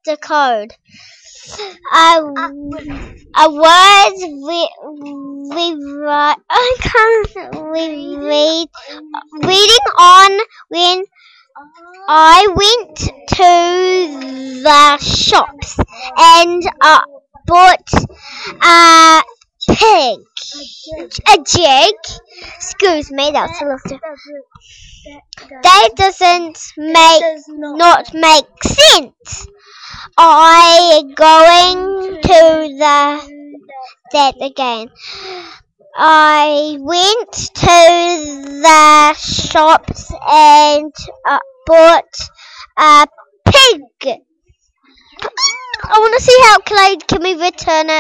the code. A word we write. I can't we read. Reading on when I went to the shops and bought a pig, a jig. Excuse me, that's a little. That doesn't not make sense. I going to that again. I went to the shops and bought a pig. I want to see how can we return it.